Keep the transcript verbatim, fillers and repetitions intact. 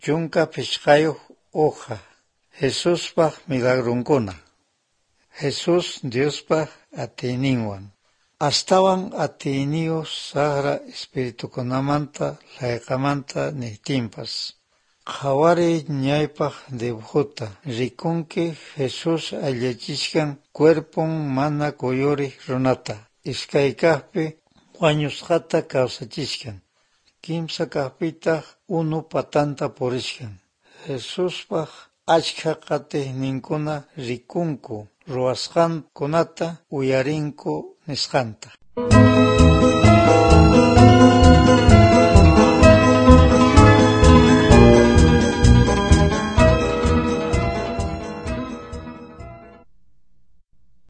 Chunka pishqayuq uqa, Jesuspaq milagrunkuna. Jesús Diospaq atiyninwan. Astawan atiyniyu saqra espiritukunamanta layqamanta niptinpas. Qhawari ñaypaq dibujuta rikunki Jesús allachishkan cuerpon mana kuyuriq runata. Iskay kaqpi wañusqata kawsachishkan. Kimsa kaqpitaq unu patanta purishkan. Jesuspaq achka qatiqninkuna rikunku, ruwasqankunata uyarinku nisqanta.